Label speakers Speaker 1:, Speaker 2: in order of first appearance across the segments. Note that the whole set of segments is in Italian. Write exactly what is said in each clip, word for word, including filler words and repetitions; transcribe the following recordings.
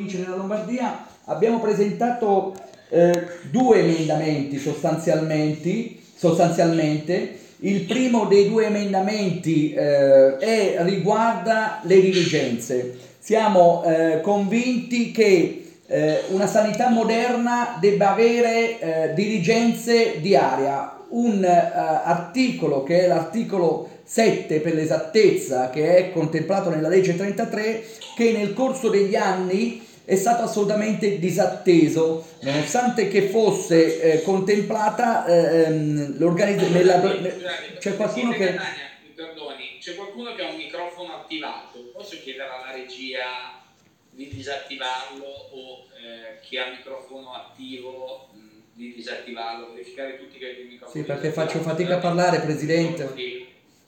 Speaker 1: provincia della Lombardia abbiamo presentato eh, due emendamenti sostanzialmente, sostanzialmente. Il primo dei due emendamenti eh, è, riguarda le dirigenze. Siamo eh, convinti che eh, una sanità moderna debba avere eh, dirigenze di area. Un eh, articolo, che è l'articolo sette per l'esattezza, che è contemplato nella legge trentatré, che nel corso degli anni è stato assolutamente disatteso, nonostante che fosse eh, contemplata ehm, l'organizzazione. C'è qualcuno che...
Speaker 2: Catania, mi perdoni, c'è qualcuno che ha un microfono attivato, posso chiedere alla regia di disattivarlo o eh, chi ha il microfono attivo mh, di disattivarlo, verificare tutti che avete il microfono.
Speaker 1: Sì, perché faccio fatica a parlare, Presidente.
Speaker 2: Di,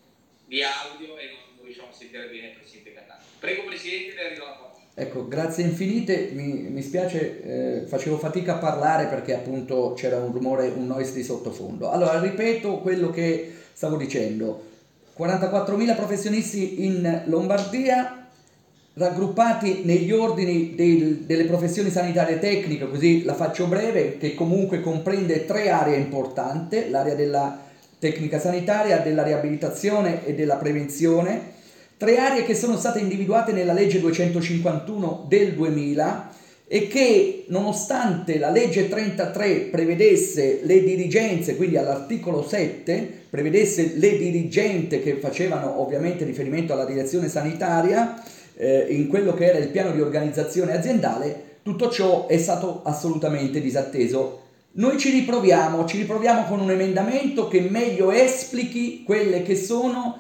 Speaker 2: di audio e non, non riusciamo a sentire bene il Presidente Catania. Prego Presidente, le arrivo la parola.
Speaker 1: Ecco, grazie infinite, mi, mi spiace, eh, facevo fatica a parlare perché appunto c'era un rumore, un noise di sottofondo. Allora, ripeto quello che stavo dicendo: quarantaquattromila professionisti in Lombardia, raggruppati negli ordini del, delle professioni sanitarie tecniche, così la faccio breve, che comunque comprende tre aree importanti: l'area della tecnica sanitaria, della riabilitazione e della prevenzione. Tre aree che sono state individuate nella legge duecentocinquantuno del duemila e che, nonostante la legge trentatré prevedesse le dirigenze, quindi all'articolo sette prevedesse le dirigenti che facevano ovviamente riferimento alla direzione sanitaria eh, in quello che era il piano di organizzazione aziendale, tutto ciò è stato assolutamente disatteso. Noi ci riproviamo, ci riproviamo con un emendamento che meglio esplichi quelle che sono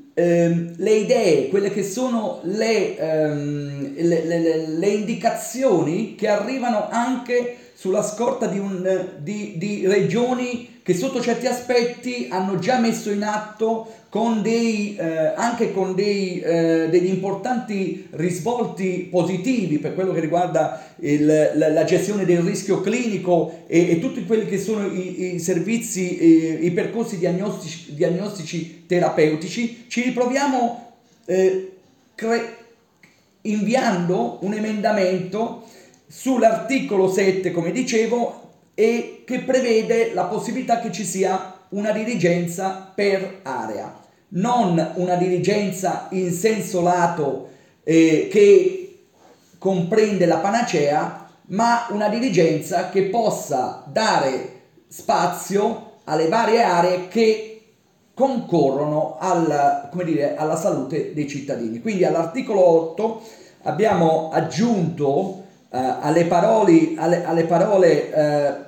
Speaker 1: ehm, le idee, quelle che sono le, ehm, le, le, le indicazioni che arrivano anche sulla scorta di, un, di, di regioni che sotto certi aspetti hanno già messo in atto con dei, eh, anche con dei, eh, degli importanti risvolti positivi per quello che riguarda il, la, la gestione del rischio clinico e, e tutti quelli che sono i, i servizi, e, i percorsi diagnostici, diagnostici terapeutici. Ci riproviamo eh, cre- inviando un emendamento sull'articolo sette, come dicevo, e che prevede la possibilità che ci sia una dirigenza per area, non una dirigenza in senso lato eh, che comprende la panacea, ma una dirigenza che possa dare spazio alle varie aree che concorrono al, come dire, alla salute dei cittadini. Quindi all'articolo otto abbiamo aggiunto eh, alle parole, alle, alle parole eh,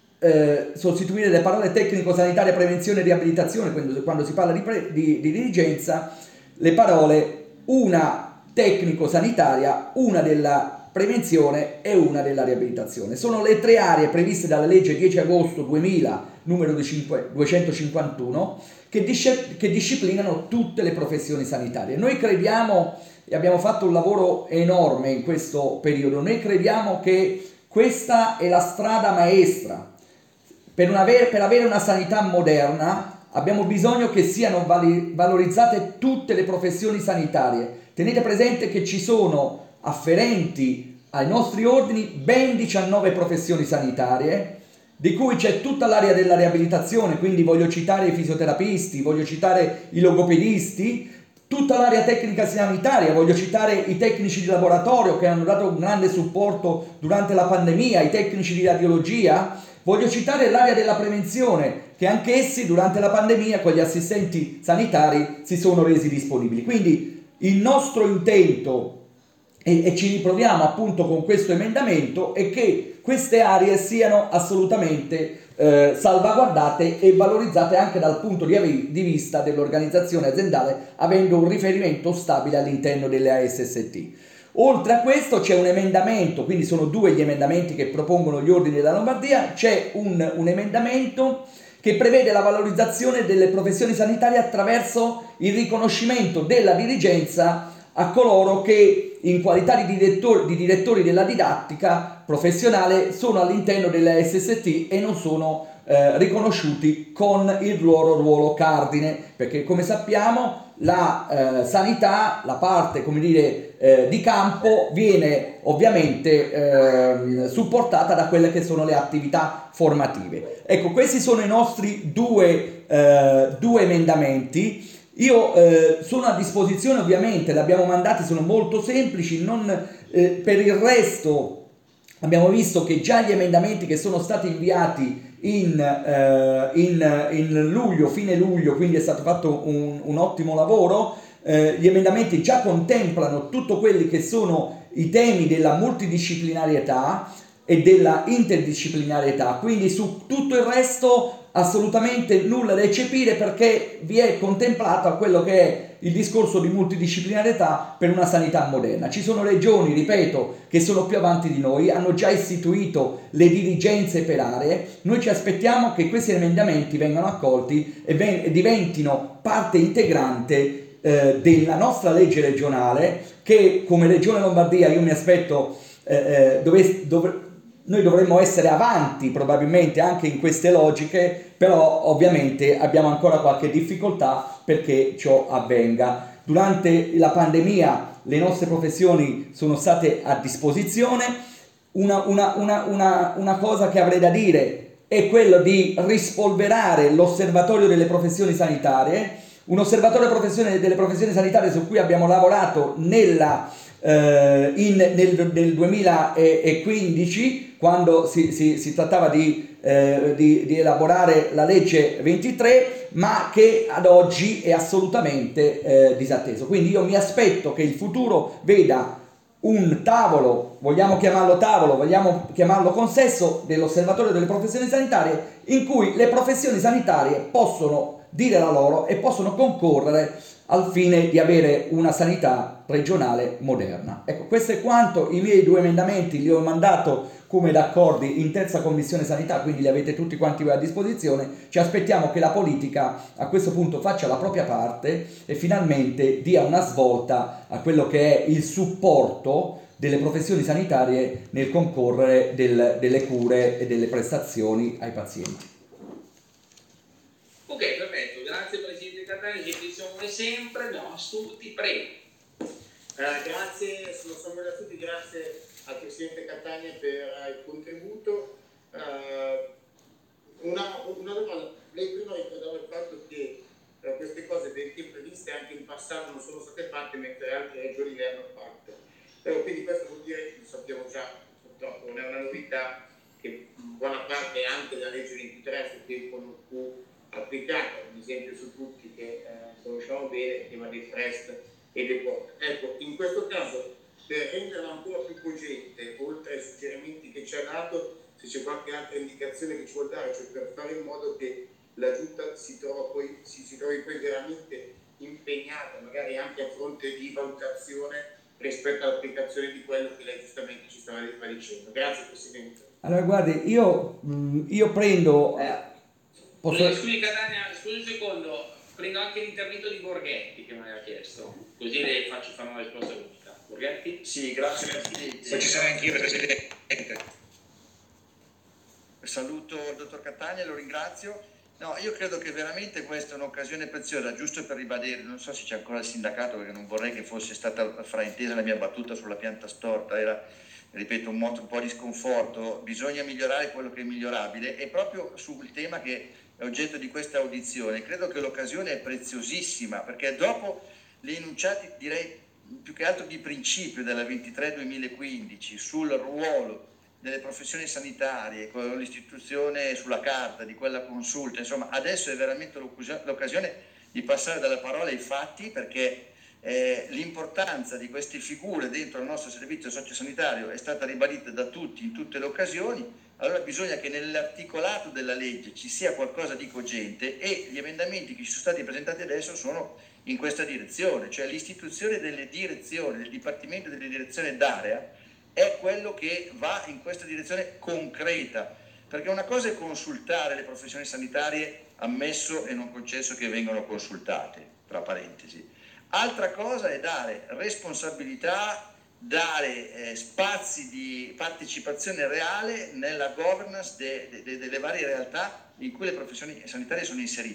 Speaker 1: Eh, sostituire le parole tecnico-sanitaria, prevenzione e riabilitazione quando, quando si parla di, pre, di, di dirigenza, le parole una tecnico-sanitaria, una della prevenzione e una della riabilitazione. Sono le tre aree previste dalla legge dieci agosto duemila numero duecentocinquantuno che, dis- che disciplinano tutte le professioni sanitarie. Noi crediamo, e abbiamo fatto un lavoro enorme in questo periodo, noi crediamo che questa è la strada maestra. Per, una ver- per avere una sanità moderna abbiamo bisogno che siano vali- valorizzate tutte le professioni sanitarie. Tenete presente che ci sono afferenti ai nostri ordini ben diciannove professioni sanitarie, di cui c'è tutta l'area della riabilitazione, quindi voglio citare i fisioterapisti, voglio citare i logopedisti, tutta l'area tecnica sanitaria, voglio citare i tecnici di laboratorio che hanno dato un grande supporto durante la pandemia, i tecnici di radiologia. Voglio citare l'area della prevenzione, che anch'essi durante la pandemia con gli assistenti sanitari si sono resi disponibili. Quindi il nostro intento, e, e ci riproviamo appunto con questo emendamento, è che queste aree siano assolutamente eh, salvaguardate e valorizzate anche dal punto di, di vista dell'organizzazione aziendale, avendo un riferimento stabile all'interno delle A S S T. Oltre a questo c'è un emendamento, quindi sono due gli emendamenti che propongono gli ordini della Lombardia, c'è un, un emendamento che prevede la valorizzazione delle professioni sanitarie attraverso il riconoscimento della dirigenza a coloro che in qualità di direttori, di direttori della didattica professionale sono all'interno delle A S S T e non sono eh, riconosciuti con il loro ruolo cardine, perché come sappiamo la eh, sanità, la parte come dire eh, di campo viene ovviamente eh, supportata da quelle che sono le attività formative. Ecco, questi sono i nostri due, eh, due emendamenti. Io eh, sono a disposizione, ovviamente, li abbiamo mandati, sono molto semplici, non, eh, per il resto abbiamo visto che già gli emendamenti che sono stati inviati in, eh, in, in luglio, fine luglio, quindi è stato fatto un, un ottimo lavoro, eh, gli emendamenti già contemplano tutto quelli che sono i temi della multidisciplinarietà e della interdisciplinarietà, quindi su tutto il resto assolutamente nulla da eccepire, perché vi è contemplato quello che è il discorso di multidisciplinarietà per una sanità moderna. Ci sono regioni, ripeto, che sono più avanti di noi, hanno già istituito le dirigenze per aree. Noi ci aspettiamo che questi emendamenti vengano accolti e, ven- e diventino parte integrante eh, della nostra legge regionale, che come Regione Lombardia io mi aspetto eh, eh, dove, dove noi dovremmo essere avanti probabilmente anche in queste logiche, però ovviamente abbiamo ancora qualche difficoltà perché ciò avvenga. Durante la pandemia le nostre professioni sono state a disposizione. Una, una, una, una, una cosa che avrei da dire è quello di rispolverare l'osservatorio delle professioni sanitarie, un osservatorio professione, delle professioni sanitarie su cui abbiamo lavorato nella, eh, in, nel, nel duemilaquindici, quando si, si, si trattava di, eh, di, di elaborare la legge ventitré, ma che ad oggi è assolutamente eh, disatteso. Quindi io mi aspetto che il futuro veda un tavolo, vogliamo chiamarlo tavolo, vogliamo chiamarlo consesso, dell'osservatorio delle professioni sanitarie, in cui le professioni sanitarie possono dire la loro e possono concorrere al fine di avere una sanità regionale moderna. Ecco, questo è quanto. I miei due emendamenti li ho mandato come d'accordi in terza commissione sanità, quindi li avete tutti quanti voi a disposizione. Ci aspettiamo che la politica a questo punto faccia la propria parte e finalmente dia una svolta a quello che è il supporto delle professioni sanitarie nel concorrere del, delle cure e delle prestazioni ai pazienti.
Speaker 2: Ok, perfetto, grazie Presidente Catania, gentilissimo come sempre, no, Stuti, prego.
Speaker 3: Eh, grazie, sono Samuele Astuti, grazie al Presidente Catania per il contributo. Eh, una, una domanda, lei prima ricordava il fatto che eh, queste cose ben previste anche in passato non sono state fatte mentre altre regioni le hanno fatte. Eh, quindi questo vuol dire, lo sappiamo già, purtroppo non è una novità, che buona parte anche della legge ventitré sul tempo non fu applicata, un esempio su tutti che eh, conosciamo bene, il tema dei trust e dei port. Ecco, in questo caso, per renderla ancora più cogente, oltre ai suggerimenti che ci ha dato, se c'è qualche altra indicazione che ci vuol dare, cioè per fare in modo che la Giunta si, trova poi, si, si trovi poi veramente impegnata, magari anche a fronte di valutazione rispetto all'applicazione di quello che lei giustamente ci stava dicendo. Grazie Presidente.
Speaker 1: Allora guardi, io, io prendo...
Speaker 2: Eh,
Speaker 1: posso...
Speaker 2: Scusi Catania, scusi un secondo, prendo anche l'intervento di Borghetti che mi aveva chiesto, così le faccio fare una risposta unica. Borghetti?
Speaker 4: Sì, grazie Presidente. Poi ci sarà anch'io Presidente. Saluto il dottor Catania, lo ringrazio. No, io credo che veramente questa è un'occasione preziosa, giusto per ribadire, non so se c'è ancora il sindacato perché non vorrei che fosse stata fraintesa la mia battuta sulla pianta storta, era, ripeto, un, moto, un po' di sconforto. Bisogna migliorare quello che è migliorabile e proprio sul tema che è oggetto di questa audizione credo che l'occasione è preziosissima, perché dopo le enunciati, direi più che altro di principio della ventitré duemilaquindici sul ruolo delle professioni sanitarie, con l'istituzione sulla carta di quella consulta, insomma adesso è veramente l'occasione di passare dalle parole ai fatti, perché eh, l'importanza di queste figure dentro il nostro servizio sociosanitario è stata ribadita da tutti in tutte le occasioni. Allora bisogna che nell'articolato della legge ci sia qualcosa di cogente e gli emendamenti che ci sono stati presentati adesso sono in questa direzione, cioè l'istituzione delle direzioni, del Dipartimento delle Direzioni d'area è quello che va in questa direzione concreta, perché una cosa è consultare le professioni sanitarie, ammesso e non concesso che vengano consultate, tra parentesi, altra cosa è dare responsabilità, dare eh, spazi di partecipazione reale nella governance de, de, de, delle varie realtà in cui le professioni sanitarie sono inserite.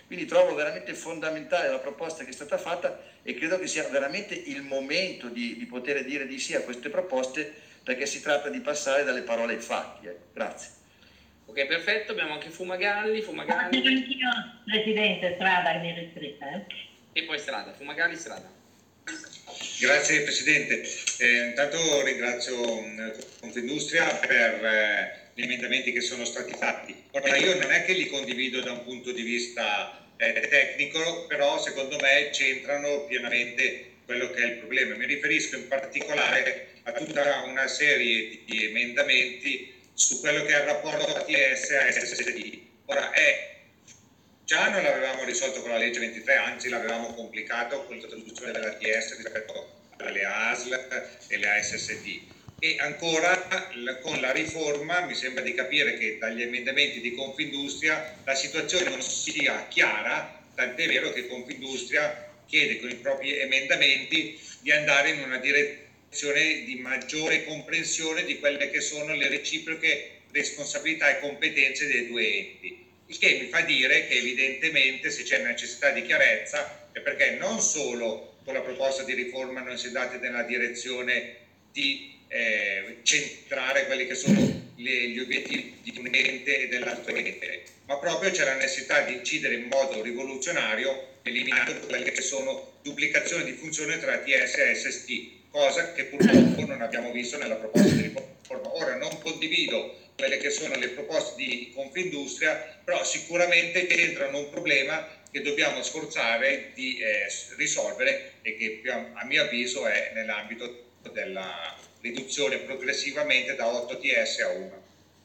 Speaker 4: Quindi trovo veramente fondamentale la proposta che è stata fatta e credo che sia veramente il momento di, di poter dire di sì a queste proposte, perché si tratta di passare dalle parole ai fatti. Eh. Grazie.
Speaker 2: Ok, perfetto, abbiamo anche Fumagalli, Fumagalli.
Speaker 5: Ah, anch'io, Presidente, Strada che mi è iscritta. Eh?
Speaker 2: E poi Strada, Fumagalli, Strada.
Speaker 6: Grazie Presidente, eh, intanto ringrazio Confindustria per eh, gli emendamenti che sono stati fatti. Ora io non è che li condivido da un punto di vista eh, tecnico, però secondo me c'entrano pienamente quello che è il problema. Mi riferisco in particolare a tutta una serie di emendamenti su quello che è il rapporto A T S a S S D. Ora è già non l'avevamo risolto con la legge ventitré, anzi l'avevamo complicato con l'introduzione dell'A T S rispetto alle A S L e le A S S D. E ancora con la riforma mi sembra di capire che dagli emendamenti di Confindustria la situazione non sia chiara, tant'è vero che Confindustria chiede con i propri emendamenti di andare in una direzione di maggiore comprensione di quelle che sono le reciproche responsabilità e competenze dei due enti. Il che mi fa dire che evidentemente se c'è necessità di chiarezza è perché non solo con la proposta di riforma non si è andati nella direzione di eh, centrare quelli che sono le, gli obiettivi di un ente e dell'altro ente, ma proprio c'è la necessità di incidere in modo rivoluzionario eliminando quelle che sono duplicazioni di funzioni tra T S e S S T, cosa che purtroppo non abbiamo visto nella proposta di riforma. Ora non condivido quelle che sono le proposte di Confindustria, però sicuramente entrano un problema che dobbiamo sforzare di eh, risolvere e che a mio avviso è nell'ambito della riduzione progressivamente da otto T S a uno.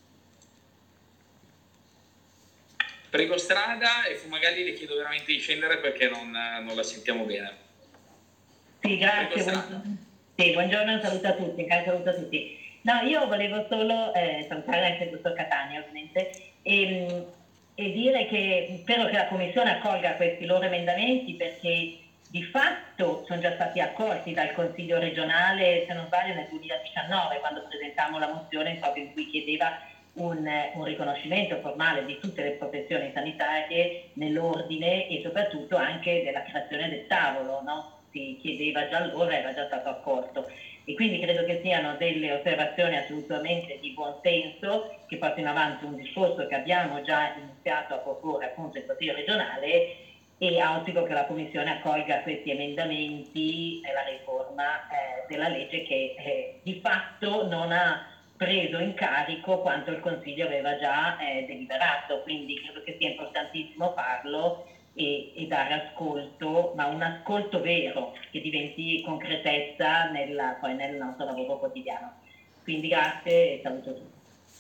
Speaker 2: Prego Strada e Fumagalli le chiedo veramente di scendere perché non, non la sentiamo bene.
Speaker 5: Sì, grazie. Buongiorno. Sì, buongiorno, saluto a tutti, caro saluto a tutti. No, io volevo solo eh, salutare anche il dottor Catania ovviamente e, e dire che spero che la Commissione accolga questi loro emendamenti perché di fatto sono già stati accolti dal Consiglio regionale, se non sbaglio nel duemiladiciannove, quando presentammo la mozione proprio in cui chiedeva un, un riconoscimento formale di tutte le professioni sanitarie nell'ordine e soprattutto anche della creazione del tavolo, no? Si chiedeva già allora, era già stato accolto. E quindi credo che siano delle osservazioni assolutamente di buon senso che portino avanti un discorso che abbiamo già iniziato a proporre appunto in Consiglio regionale e auspico che la Commissione accolga questi emendamenti nella riforma eh, della legge che eh, di fatto non ha preso in carico quanto il Consiglio aveva già eh, deliberato, quindi credo che sia importantissimo farlo e, e dare ascolto, ma un ascolto vero che diventi concretezza nella, poi nel nostro lavoro quotidiano. Quindi grazie e saluto tutti.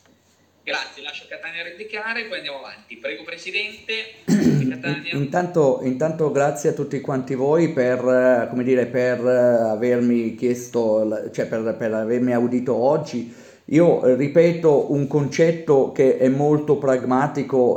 Speaker 2: Grazie, lascio Catania replicare, poi andiamo avanti. Prego Presidente. Catania.
Speaker 1: Intanto, intanto grazie a tutti quanti voi per, come dire, per avermi chiesto, cioè per, per avermi audito oggi. Io ripeto un concetto che è molto pragmatico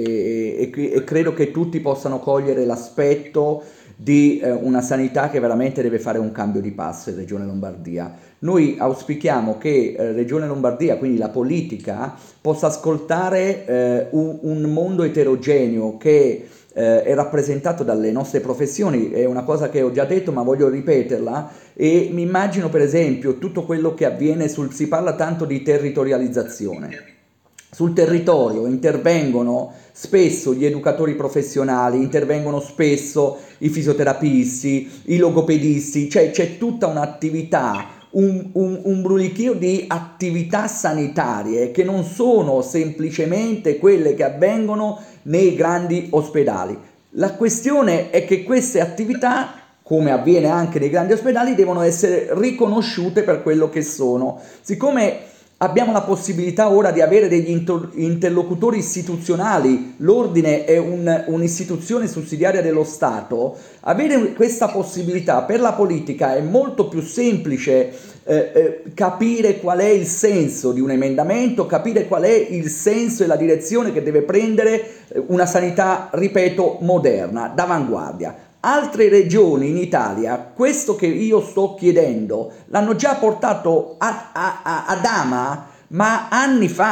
Speaker 1: e, e, e, e credo che tutti possano cogliere l'aspetto di eh, una sanità che veramente deve fare un cambio di passo in Regione Lombardia. Noi auspichiamo che eh, Regione Lombardia, quindi la politica, possa ascoltare eh, un, un mondo eterogeneo che eh, è rappresentato dalle nostre professioni, è una cosa che ho già detto ma voglio ripeterla, e mi immagino per esempio tutto quello che avviene sul, si parla tanto di territorializzazione. Sul territorio intervengono spesso gli educatori professionali, intervengono spesso i fisioterapisti, i logopedisti, cioè c'è tutta un'attività, un, un, un brulichio di attività sanitarie che non sono semplicemente quelle che avvengono nei grandi ospedali. La questione è che queste attività, come avviene anche nei grandi ospedali, devono essere riconosciute per quello che sono. Siccome abbiamo la possibilità ora di avere degli interlocutori istituzionali, l'ordine è un, un'istituzione sussidiaria dello Stato, avere questa possibilità per la politica è molto più semplice eh, eh, capire qual è il senso di un emendamento, capire qual è il senso e la direzione che deve prendere una sanità, ripeto, moderna, d'avanguardia. Altre regioni in Italia, questo che io sto chiedendo, l'hanno già portato a, a, a, ad ama, ma anni fa.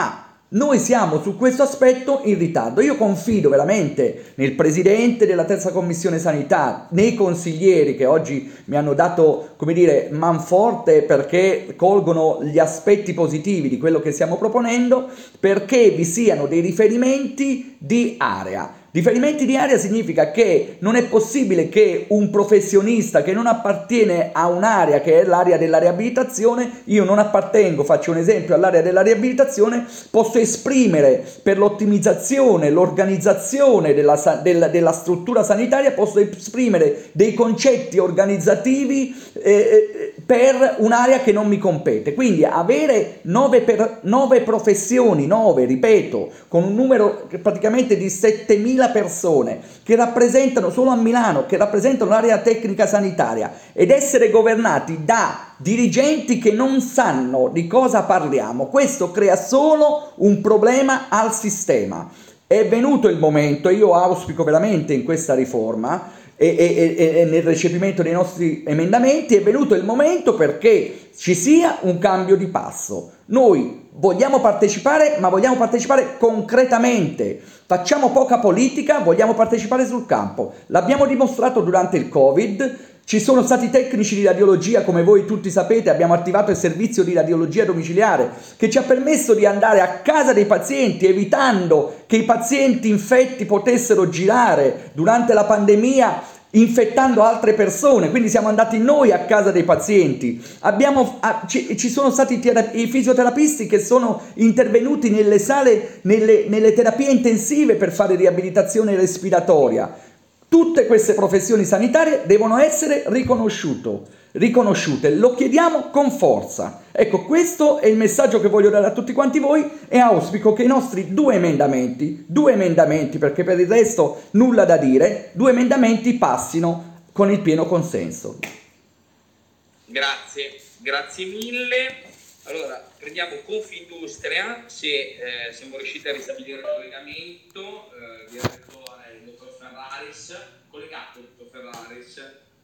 Speaker 1: Noi siamo su questo aspetto in ritardo. Io confido veramente nel Presidente della terza Commissione Sanità, nei consiglieri che oggi mi hanno dato, come dire, manforte perché colgono gli aspetti positivi di quello che stiamo proponendo, perché vi siano dei riferimenti di area. Riferimenti di area significa che non è possibile che un professionista che non appartiene a un'area che è l'area della riabilitazione, io non appartengo, faccio un esempio, all'area della riabilitazione, posso esprimere per l'ottimizzazione, l'organizzazione della, della, della struttura sanitaria, posso esprimere dei concetti organizzativi eh, per un'area che non mi compete. Quindi avere nove, per, nove professioni, nove, ripeto, con un numero praticamente di settemila persone che rappresentano solo a Milano, che rappresentano l'area tecnica sanitaria, ed essere governati da dirigenti che non sanno di cosa parliamo, questo crea solo un problema al sistema. È venuto il momento, io auspico veramente in questa riforma e, e, e nel recepimento dei nostri emendamenti, è venuto il momento perché ci sia un cambio di passo. Noi vogliamo partecipare, ma vogliamo partecipare concretamente. Facciamo poca politica, vogliamo partecipare sul campo. L'abbiamo dimostrato durante il Covid. Ci sono stati tecnici di radiologia, come voi tutti sapete, abbiamo attivato il servizio di radiologia domiciliare che ci ha permesso di andare a casa dei pazienti, evitando che i pazienti infetti potessero girare durante la pandemia infettando altre persone. Quindi siamo andati noi a casa dei pazienti, abbiamo, a, ci, ci sono stati tera- i fisioterapisti che sono intervenuti nelle sale, nelle, nelle terapie intensive per fare riabilitazione respiratoria. Tutte queste professioni sanitarie devono essere riconosciuto, riconosciute, lo chiediamo con forza. Ecco, questo è il messaggio che voglio dare a tutti quanti voi e auspico che i nostri due emendamenti, due emendamenti perché per il resto nulla da dire, due emendamenti passino con il pieno consenso.
Speaker 2: Grazie, grazie mille. Allora, prendiamo Confindustria, se eh, siamo riusciti a ristabilire il collegamento, eh, diretto al dottor Ferraris, collegato dottor Ferraris.